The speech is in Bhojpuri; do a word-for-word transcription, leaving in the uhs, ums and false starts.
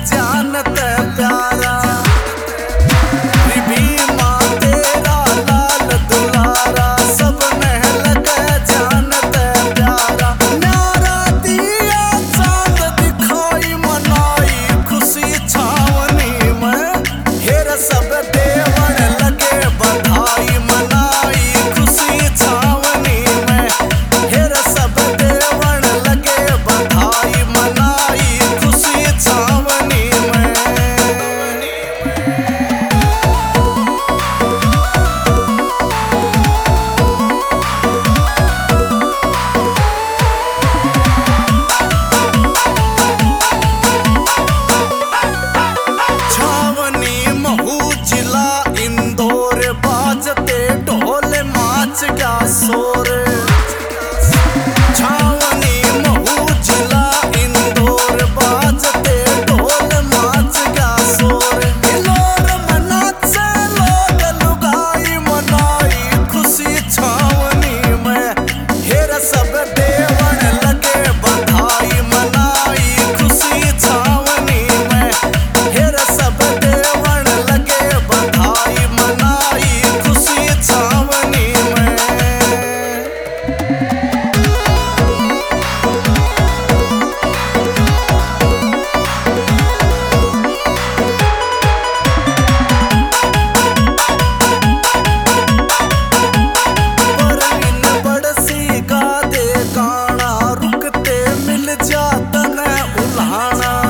जानत प्यारा भीमा तेरा लाल दुलारा सब में लगे जानत प्यारा न्यारा दिया चांद दिखाई मनाई खुशी छावनी में हेर सब देवन लगे बधाई मनाई खुशी छावनी में हेर सब देवन लगे बधाई मनाई खुशी छावनी में। छावनी महू जिला इंदौर बाजते ढोल माच क्या शोर छावनी महू जिला इंदौर बाजते ढोल माच क्या शोर हिलोर मनाचे लोग लुगाई मनाई खुशी छावनी में हेर सब देवन लगे बधाई मनाई खुशी छावनी में हेर सब देवन लगे बधाई मनाई खुशी छावनी में। परवीन बड़सी गा दे गाना रुकते मिल जातन उल्हाना